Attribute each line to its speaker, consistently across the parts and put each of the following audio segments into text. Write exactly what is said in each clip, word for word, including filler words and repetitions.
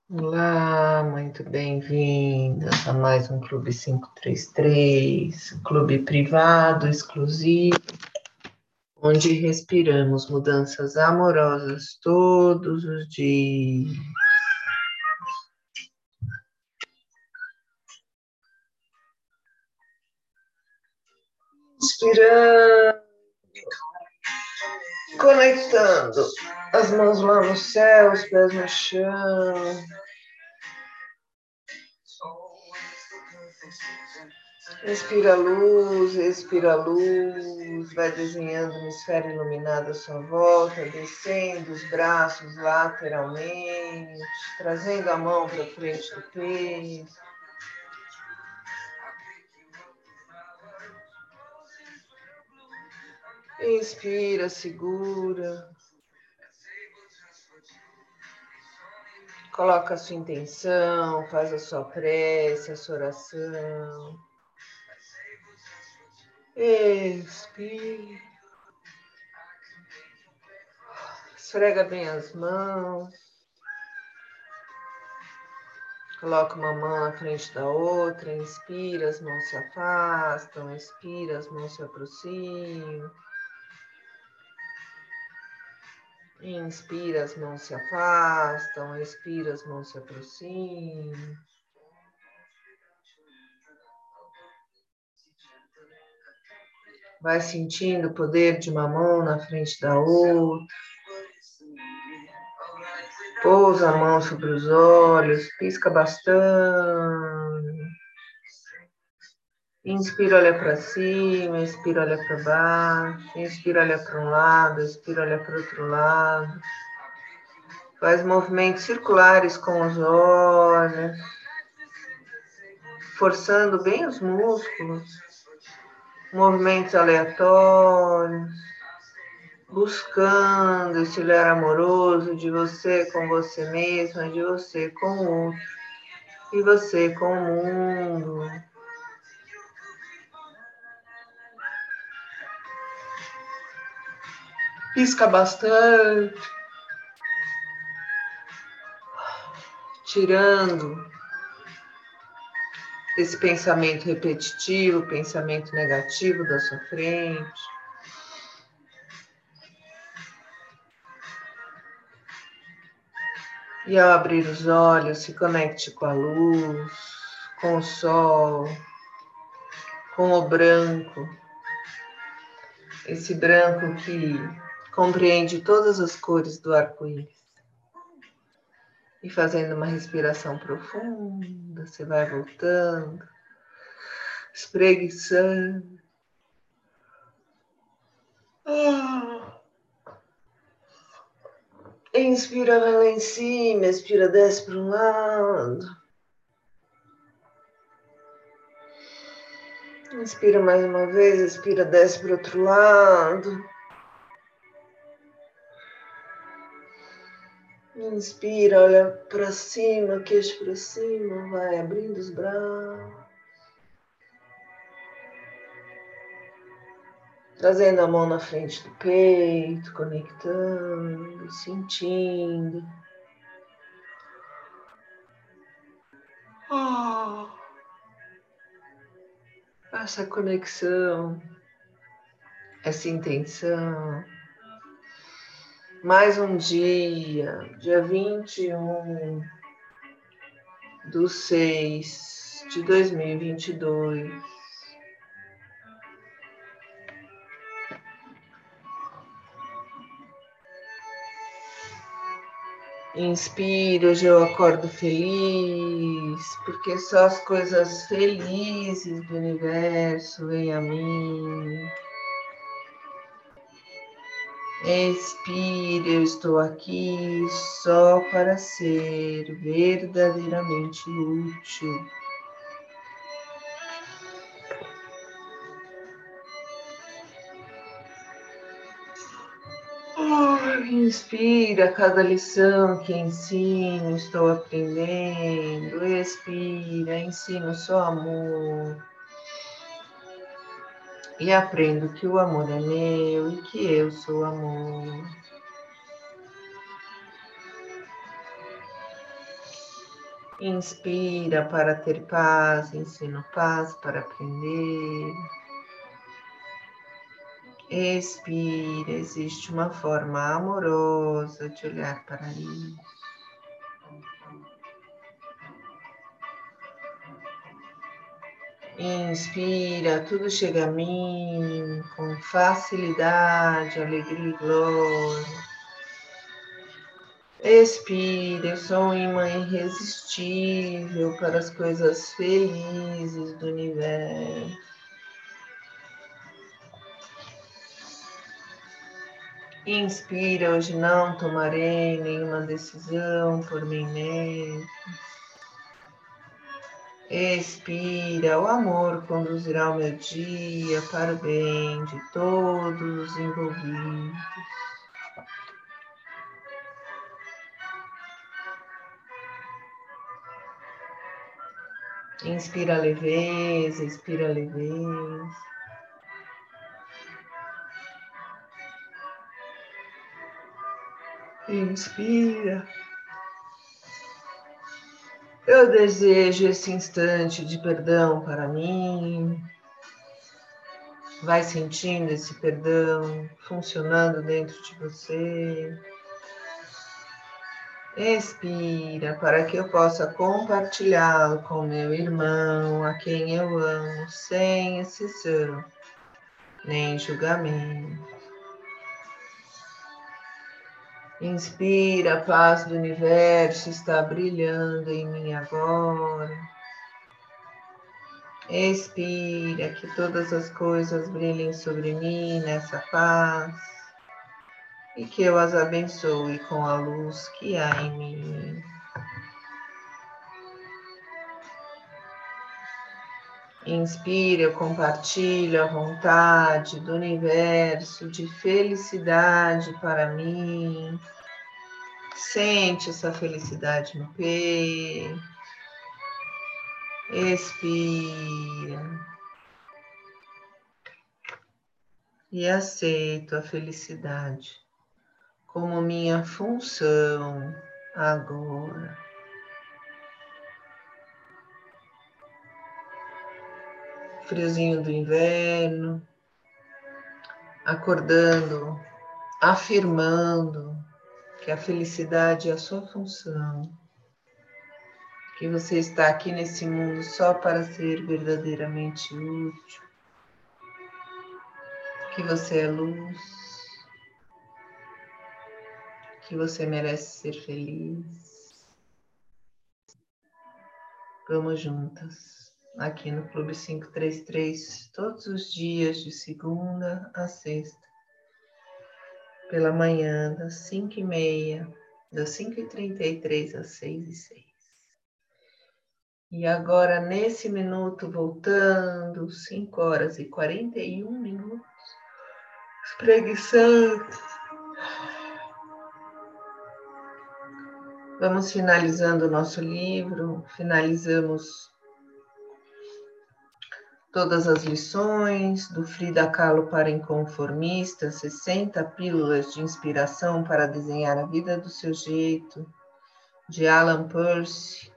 Speaker 1: Olá, muito bem-vindas a mais um Clube quinhentos e trinta e três, um clube privado, exclusivo, onde respiramos mudanças amorosas todos os dias. Inspirando, conectando as mãos lá no céu, os pés no chão. Inspira luz, expira luz, vai desenhando uma esfera iluminada à sua volta, descendo os braços lateralmente, trazendo a mão para frente do peito. Inspira, segura. Coloca a sua intenção, faz a sua prece, a sua oração. Expira. Esfrega bem as mãos. Coloca uma mão na frente da outra. Inspira, as mãos se afastam. Expira, as mãos se aproximam. Inspira, as mãos se afastam. Expira, as mãos se aproximam. Vai sentindo o poder de uma mão na frente da outra. Pousa a mão sobre os olhos, pisca bastante. Inspira, olha para cima, expira, olha para baixo. Inspira, olha para um lado, expira, olha para o outro lado. Faz movimentos circulares com os olhos, forçando bem os músculos. Movimentos aleatórios, buscando esse olhar amoroso de você com você mesma, de você com o outro, e você com o mundo. Pisca bastante, tirando esse pensamento repetitivo, pensamento negativo da sua frente. E ao abrir os olhos, se conecte com a luz, com o sol, com o branco. Esse branco que compreende todas as cores do arco-íris. E fazendo uma respiração profunda, você vai voltando, espreguiçando. Ah. Inspira, vai lá em cima, expira, desce para um lado. Inspira mais uma vez, expira, desce para o outro lado. Inspira, olha para cima, queixo para cima, vai abrindo os braços. Trazendo a mão na frente do peito, conectando, sentindo. Oh, essa conexão, essa intenção. Mais um dia, dia vinte e um do seis de dois mil e vinte e dois. Inspiro, hoje eu acordo feliz, porque só as coisas felizes do universo vêm a mim. Expire, eu estou aqui só para ser verdadeiramente útil. Inspira, cada lição que ensino, estou aprendendo. Expira, ensino só amor. E aprendo que o amor é meu e que eu sou amor. Inspira para ter paz, ensino paz para aprender. Expira, existe uma forma amorosa de olhar para isso. Inspira, tudo chega a mim com facilidade, alegria e glória. Expira, eu sou um imã irresistível para as coisas felizes do universo. Inspira, hoje não tomarei nenhuma decisão por mim mesmo. Expira, o amor conduzirá o meu dia para o bem de todos os envolvidos. Inspira a leveza, expira a leveza. Inspira. Eu desejo esse instante de perdão para mim. Vai sentindo esse perdão funcionando dentro de você. Expira para que eu possa compartilhá-lo com meu irmão, a quem eu amo, sem exceção, nem julgamento. Inspira, a paz do universo está brilhando em mim agora. Expira, que todas as coisas brilhem sobre mim nessa paz e que eu as abençoe com a luz que há em mim. Inspira, eu compartilho a vontade do universo de felicidade para mim. Sente essa felicidade no peito. Expira. E aceito a felicidade como minha função agora. Friozinho do inverno, acordando, afirmando que a felicidade é a sua função, que você está aqui nesse mundo só para ser verdadeiramente útil, que você é luz, que você merece ser feliz. Vamos juntas, aqui no Clube quinhentos e trinta e três, todos os dias de segunda a sexta, pela manhã, das cinco e meia, das cinco e trinta e três às seis e seis. E agora, nesse minuto, voltando, cinco horas e quarenta e um minutos, espreguiçando. Vamos finalizando o nosso livro, finalizamos todas as lições do Frida Kahlo para Inconformistas, sessenta pílulas de inspiração para desenhar a vida do seu jeito, de Alan Peirce.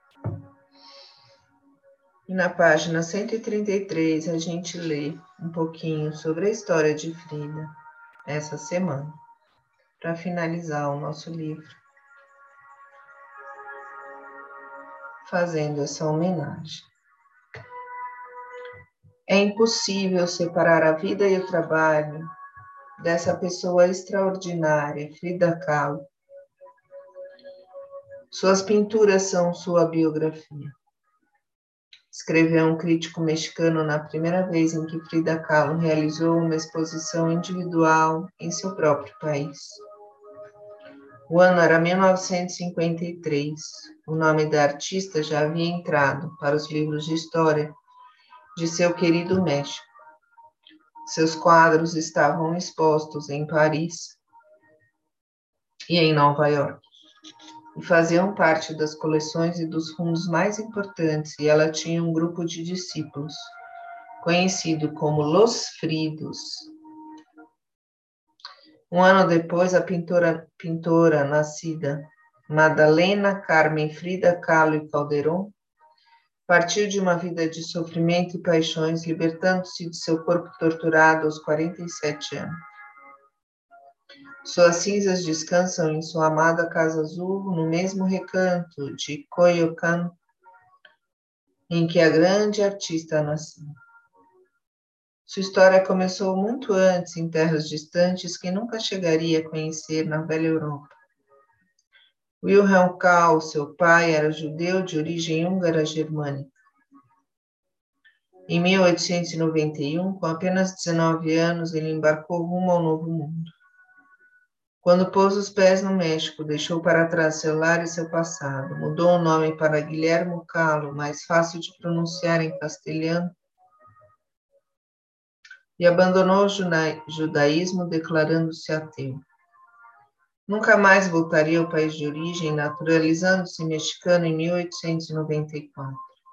Speaker 1: E na página cento e trinta e três a gente lê um pouquinho sobre a história de Frida essa semana, para finalizar o nosso livro, fazendo essa homenagem. É impossível separar a vida e o trabalho dessa pessoa extraordinária, Frida Kahlo. Suas pinturas são sua biografia. Escreveu um crítico mexicano na primeira vez em que Frida Kahlo realizou uma exposição individual em seu próprio país. O ano era mil novecentos e cinquenta e três. O nome da artista já havia entrado para os livros de história de seu querido México. Seus quadros estavam expostos em Paris e em Nova York, e faziam parte das coleções e dos fundos mais importantes, e ela tinha um grupo de discípulos, conhecido como Los Fridos. Um ano depois, a pintora, pintora nascida Madalena Carmen Frida Kahlo e Calderon, partiu de uma vida de sofrimento e paixões, libertando-se de seu corpo torturado aos quarenta e sete anos. Suas cinzas descansam em sua amada Casa Azul, no mesmo recanto de Coyoacán, em que a grande artista nasceu. Sua história começou muito antes, em terras distantes que nunca chegaria a conhecer na velha Europa. Wilhelm Kahl, seu pai, era judeu de origem húngara-germânica. Em mil oitocentos e noventa e um, com apenas dezenove anos, ele embarcou rumo ao Novo Mundo. Quando pôs os pés no México, deixou para trás seu lar e seu passado, mudou o nome para Guillermo Kahlo, mais fácil de pronunciar em castelhano, e abandonou o judaísmo, declarando-se ateu. Nunca mais voltaria ao país de origem, naturalizando-se mexicano em mil oitocentos e noventa e quatro.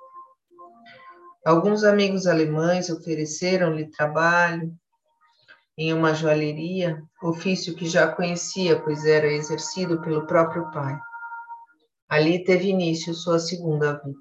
Speaker 1: Alguns amigos alemães ofereceram-lhe trabalho em uma joalheria, ofício que já conhecia, pois era exercido pelo próprio pai. Ali teve início sua segunda vida.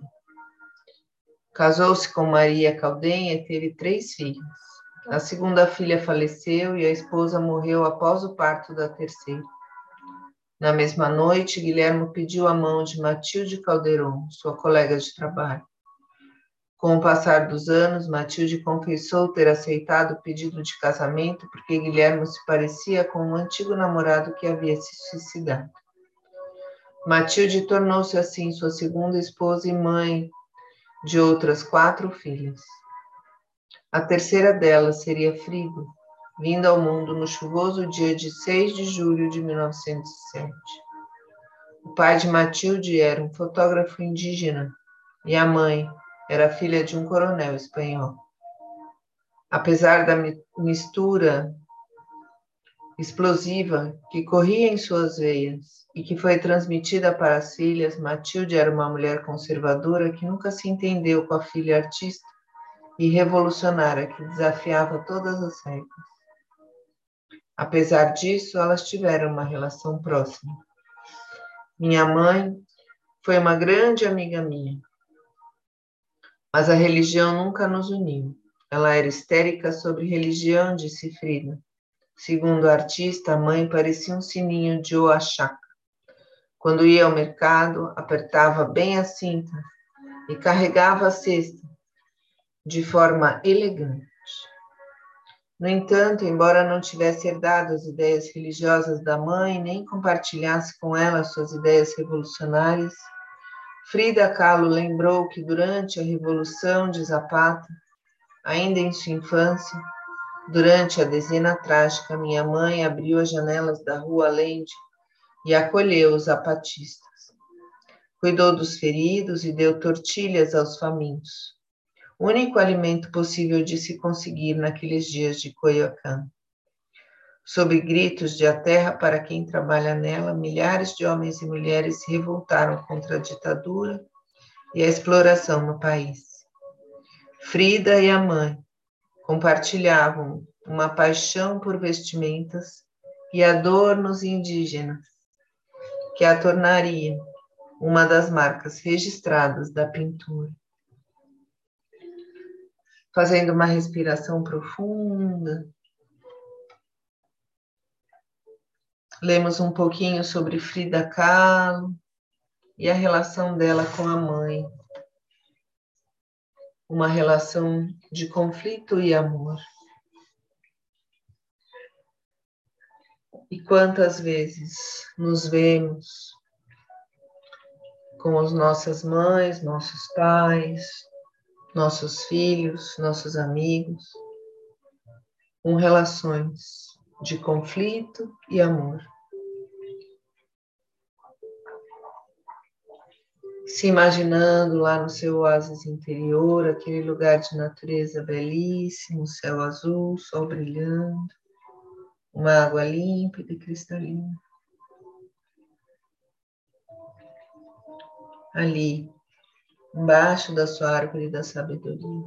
Speaker 1: Casou-se com Maria Caldenha e teve três filhos. A segunda filha faleceu e a esposa morreu após o parto da terceira. Na mesma noite, Guilherme pediu a mão de Matilde Calderon, sua colega de trabalho. Com o passar dos anos, Matilde confessou ter aceitado o pedido de casamento porque Guilherme se parecia com um antigo namorado que havia se suicidado. Matilde tornou-se assim sua segunda esposa e mãe de outras quatro filhas. A terceira delas seria Frido, vinda ao mundo no chuvoso dia de seis de julho de mil novecentos e sete. O pai de Matilde era um fotógrafo indígena e a mãe era filha de um coronel espanhol. Apesar da mistura explosiva que corria em suas veias e que foi transmitida para as filhas, Matilde era uma mulher conservadora que nunca se entendeu com a filha artista e revolucionária que desafiava todas as regras. Apesar disso, elas tiveram uma relação próxima. Minha mãe foi uma grande amiga minha, mas a religião nunca nos uniu. Ela era histérica sobre religião, disse Frida. Segundo a artista, a mãe parecia um sininho de Oaxaca. Quando ia ao mercado, apertava bem a cinta e carregava a cesta de forma elegante. No entanto, embora não tivesse herdado as ideias religiosas da mãe, nem compartilhasse com ela suas ideias revolucionárias, Frida Kahlo lembrou que durante a Revolução de Zapata, ainda em sua infância, durante a dezena trágica, minha mãe abriu as janelas da rua Allende e acolheu os zapatistas. Cuidou dos feridos e deu tortilhas aos famintos, o único alimento possível de se conseguir naqueles dias de Coyoacán. Sob gritos de a terra para quem trabalha nela, milhares de homens e mulheres se revoltaram contra a ditadura e a exploração no país. Frida e a mãe compartilhavam uma paixão por vestimentas e adornos indígenas, que a tornaria uma das marcas registradas da pintura. Fazendo uma respiração profunda, lemos um pouquinho sobre Frida Kahlo e a relação dela com a mãe. Uma relação de conflito e amor. E quantas vezes nos vemos com as nossas mães, nossos pais, nossos filhos, nossos amigos, com relações de conflito e amor. Se imaginando lá no seu oásis interior, aquele lugar de natureza belíssimo, céu azul, sol brilhando, uma água límpida e cristalina. Ali, embaixo da sua árvore da sabedoria.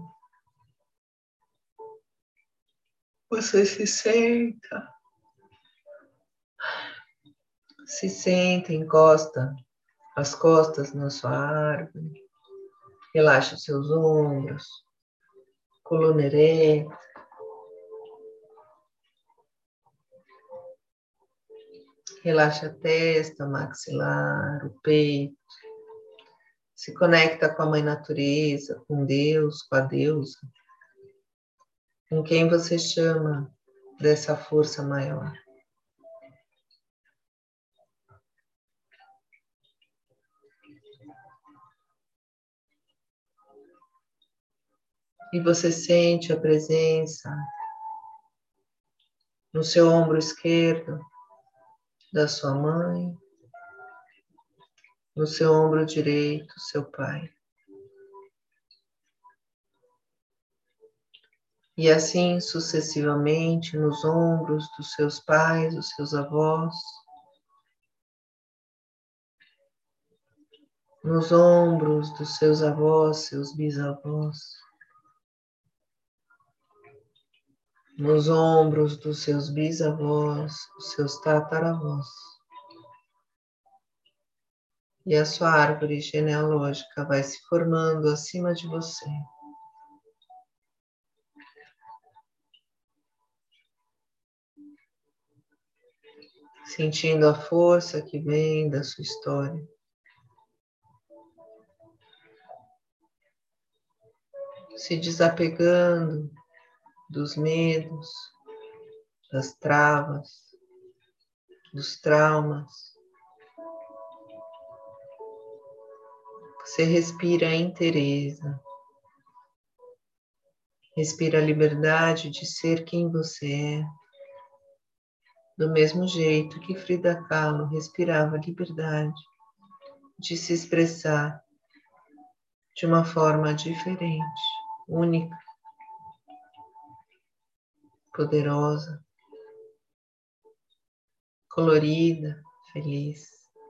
Speaker 1: Você se senta, Se senta, encosta as costas na sua árvore, relaxa os seus ombros, coluna ereta, relaxa a testa, maxilar, o peito, se conecta com a Mãe Natureza, com Deus, com a Deusa, com quem você chama dessa força maior. E você sente a presença no seu ombro esquerdo da sua mãe, no seu ombro direito, seu pai. E assim sucessivamente nos ombros dos seus pais, dos seus avós, nos ombros dos seus avós, seus bisavós, nos ombros dos seus bisavós, dos seus tataravós. E a sua árvore genealógica vai se formando acima de você. Sentindo a força que vem da sua história. Se desapegando dos medos, das travas, dos traumas. Você respira a inteireza. Respira a liberdade de ser quem você é. Do mesmo jeito que Frida Kahlo respirava a liberdade de se expressar de uma forma diferente, única, poderosa, colorida, feliz.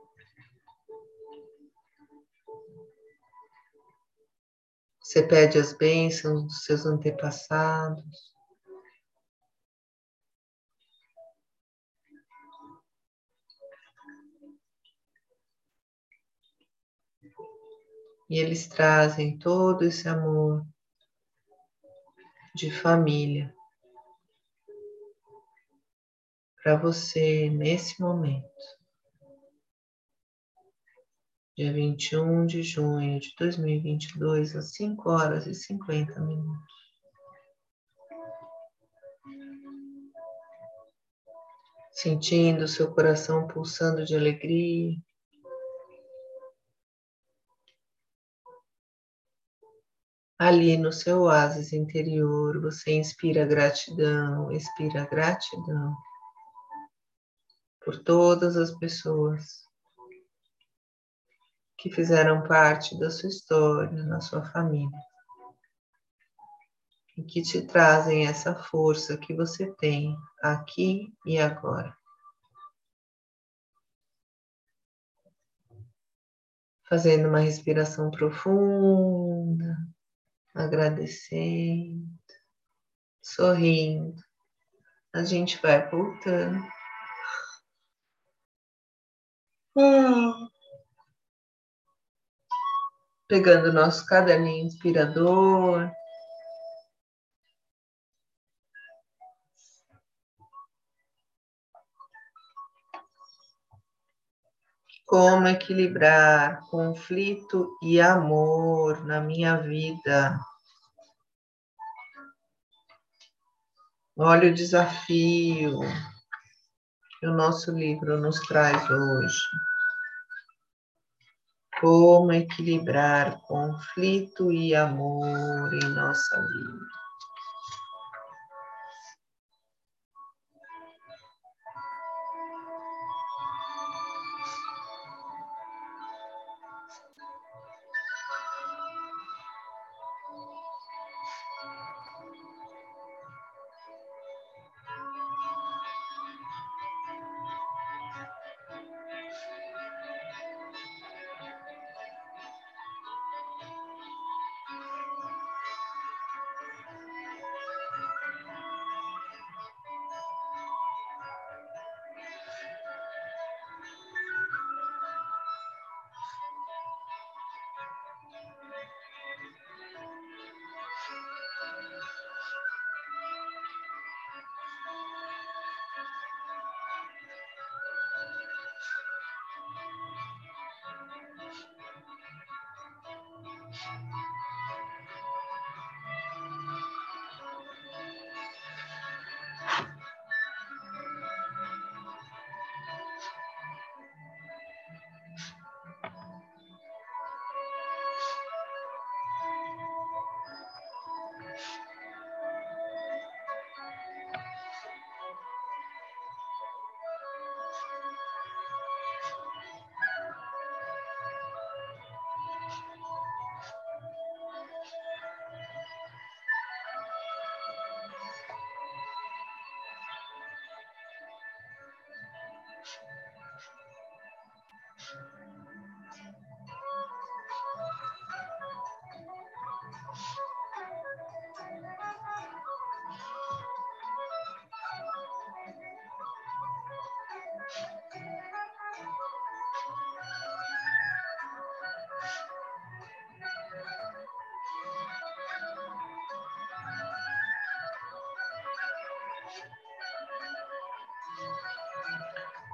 Speaker 1: Você pede as bênçãos dos seus antepassados. E eles trazem todo esse amor de família para você nesse momento. Dia vinte e um de junho de dois mil e vinte e dois, às cinco horas e cinquenta minutos. Sentindo seu coração pulsando de alegria. Ali no seu oásis interior, você inspira gratidão, expira gratidão por todas as pessoas que fizeram parte da sua história, na sua família, e que te trazem essa força que você tem aqui e agora. Fazendo uma respiração profunda, agradecendo, sorrindo, a gente vai voltando. Pegando o nosso caderninho inspirador. Como equilibrar conflito e amor na minha vida? Olha o desafio que o nosso livro nos traz hoje. Como equilibrar conflito e amor em nossa vida?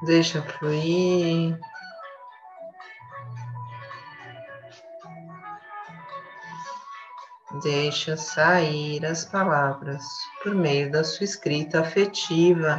Speaker 1: Deixa fluir. Deixa sair as palavras por meio da sua escrita afetiva.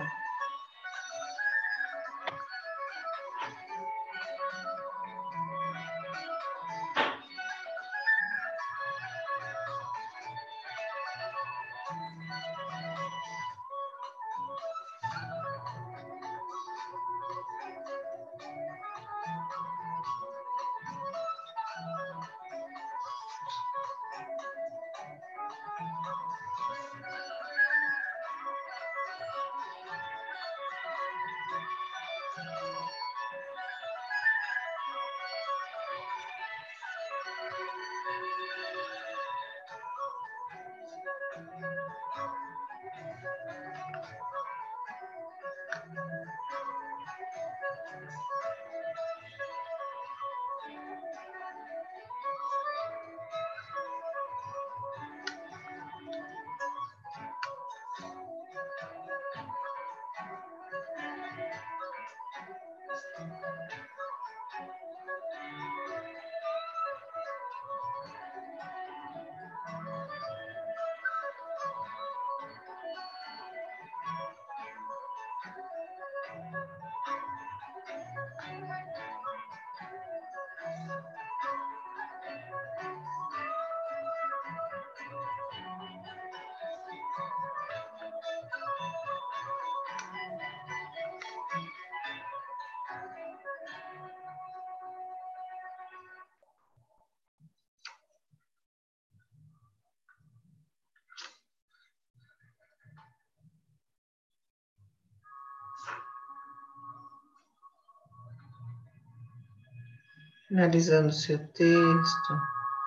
Speaker 1: Finalizando seu texto.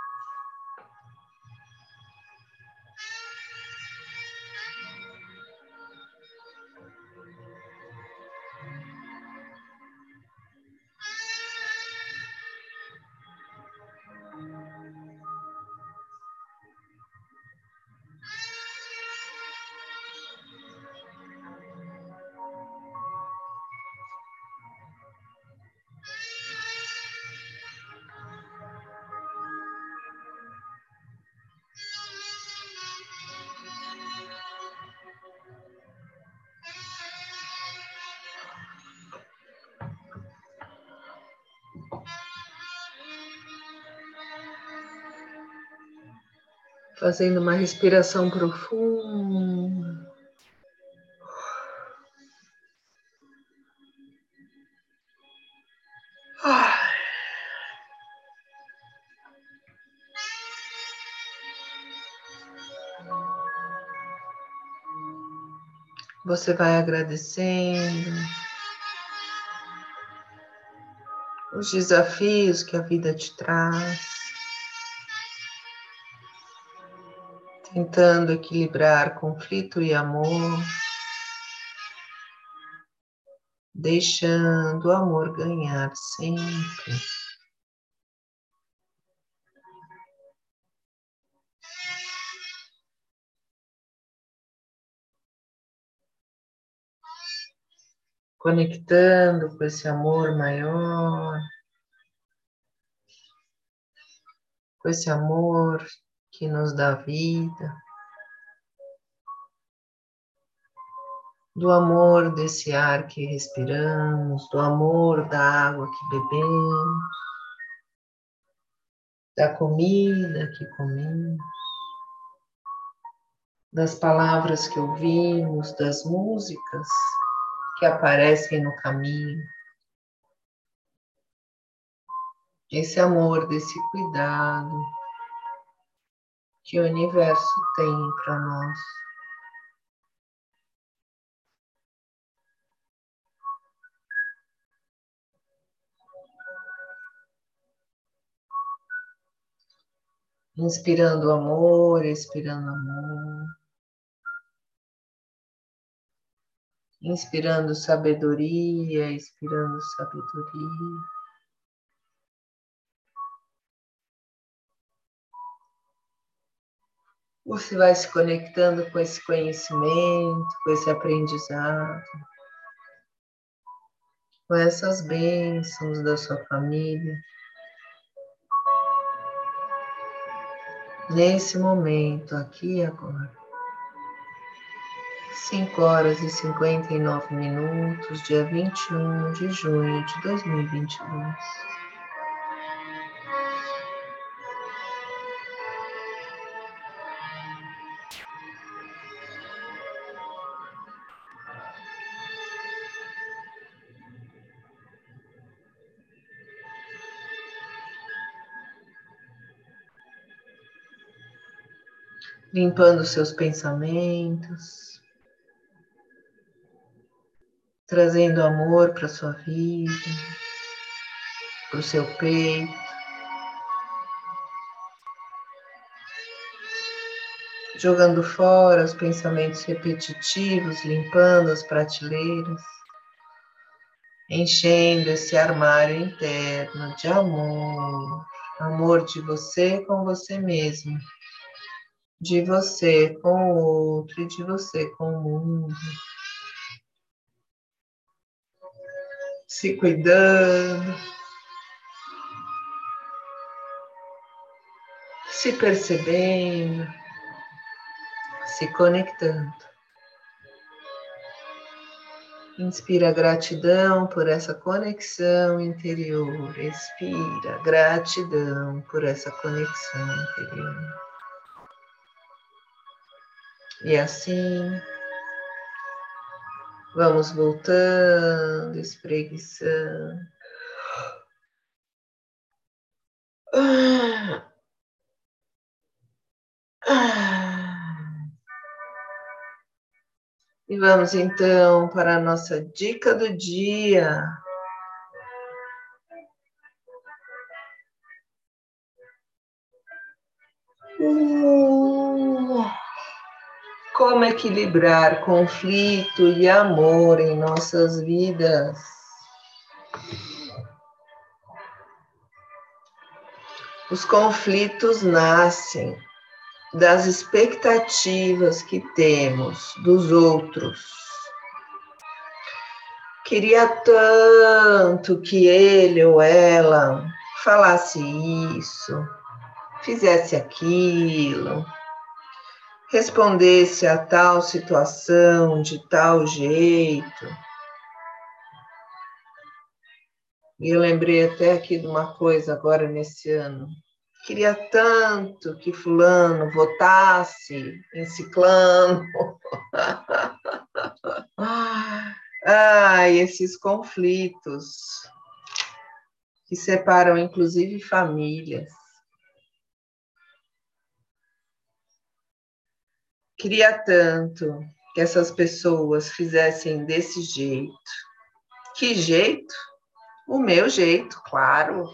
Speaker 1: Fazendo uma respiração profunda. Você vai agradecendo os desafios que a vida te traz, tentando equilibrar conflito e amor, deixando o amor ganhar sempre. Conectando com esse amor maior, com esse amor que nos dá vida, do amor desse ar que respiramos, do amor da água que bebemos, da comida que comemos, das palavras que ouvimos, das músicas que aparecem no caminho. Esse amor, desse cuidado que o universo tem para nós. Inspirando amor, expirando amor. Inspirando sabedoria, expirando sabedoria. Você vai se conectando com esse conhecimento, com esse aprendizado. com essas bênçãos da sua família. Nesse momento, aqui e agora. cinco horas e cinquenta e nove minutos, dia vinte e um de junho de dois mil e vinte e dois. Limpando seus pensamentos, trazendo amor para sua vida, para o seu peito, jogando fora os pensamentos repetitivos, limpando as prateleiras, enchendo esse armário interno de amor, amor de você com você mesmo, de você com o outro e de você com o mundo. Se cuidando, se percebendo, se conectando. Inspira gratidão por essa conexão interior. Expira gratidão por essa conexão interior. E assim, vamos voltando, espreguiçando. Ah, ah. E vamos então para a nossa dica do dia. Uh, como equilibrar conflito e amor em nossas vidas? Os conflitos nascem das expectativas que temos dos outros. Queria tanto que ele ou ela falasse isso, fizesse aquilo, respondesse a tal situação de tal jeito. E eu lembrei até aqui de uma coisa agora nesse ano. Queria tanto que fulano votasse em ciclano. Ai, esses conflitos que separam inclusive famílias. Queria tanto que essas pessoas fizessem desse jeito. Que jeito? O meu jeito, claro.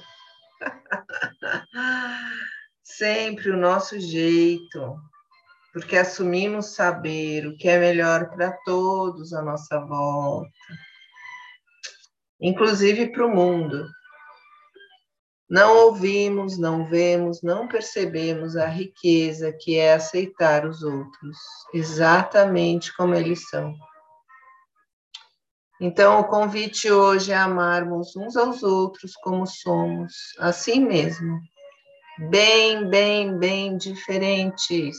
Speaker 1: Sempre o nosso jeito, porque assumimos saber o que é melhor para todos à nossa volta, inclusive para o mundo. Não ouvimos, não vemos, não percebemos a riqueza que é aceitar os outros, exatamente como eles são. Então, o convite hoje é amarmos uns aos outros como somos, assim mesmo, bem, bem, bem diferentes.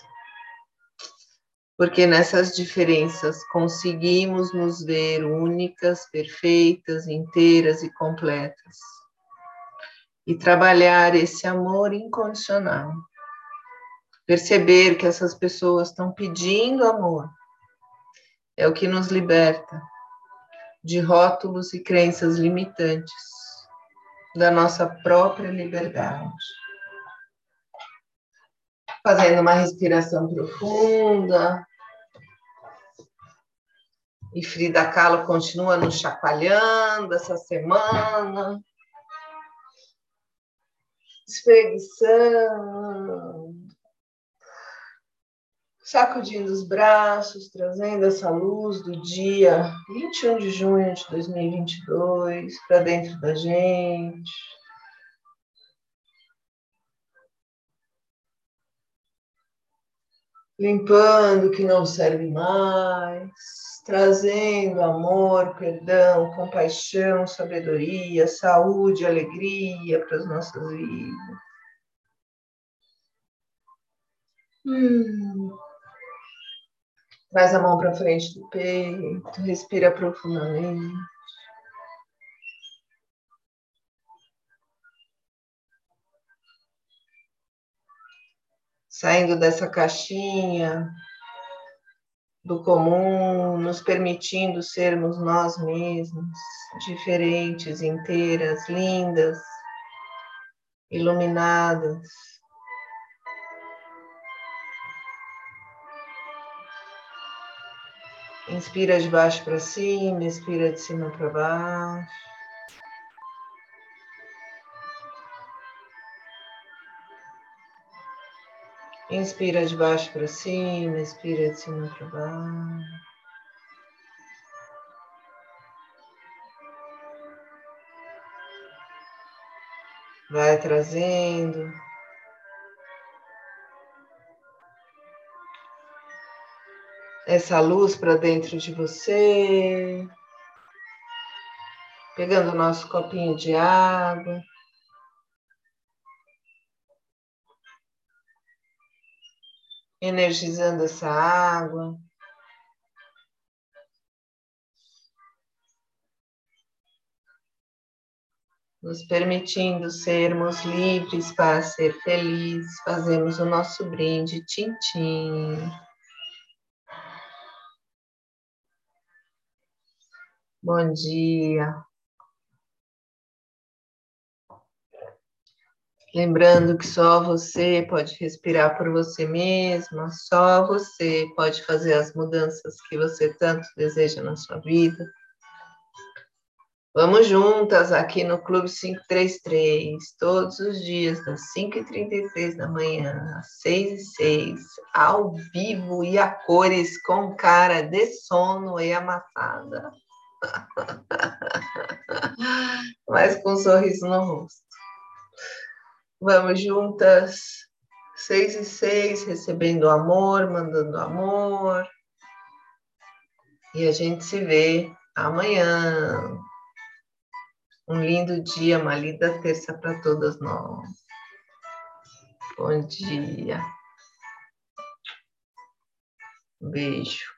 Speaker 1: Porque nessas diferenças conseguimos nos ver únicas, perfeitas, inteiras e completas. E trabalhar esse amor incondicional. Perceber que essas pessoas estão pedindo amor. É o que nos liberta de rótulos e crenças limitantes da nossa própria liberdade. Fazendo uma respiração profunda. E Frida Kahlo continua nos chacoalhando essa semana. Espreguiçando. Sacudindo os braços, trazendo essa luz do dia vinte e um de junho de dois mil e vinte e dois para dentro da gente. Limpando o que não serve mais, trazendo amor, perdão, compaixão, sabedoria, saúde, alegria para as nossas vidas. Hum. Traz a mão para frente do peito, respira profundamente. Saindo dessa caixinha do comum, nos permitindo sermos nós mesmos, diferentes, inteiras, lindas, iluminadas. Inspira de baixo para cima, expira de cima para baixo. Inspira de baixo para cima, expira de cima para baixo. Vai trazendo essa luz para dentro de você, pegando o nosso copinho de água. Energizando essa água. Nos permitindo sermos livres para ser felizes. Fazemos o nosso brinde, tchim-tchim. Bom dia. Lembrando que só você pode respirar por você mesma, só você pode fazer as mudanças que você tanto deseja na sua vida. Vamos juntas aqui no Clube quinhentos e trinta e três, todos os dias, das cinco e trinta e seis da manhã, às seis e seis, ao vivo e a cores, com cara de sono e amassada. Mas com um sorriso no rosto. Vamos juntas, seis e seis, recebendo amor, mandando amor. E a gente se vê amanhã. Um lindo dia, uma linda terça para todas nós. Bom dia. Um beijo.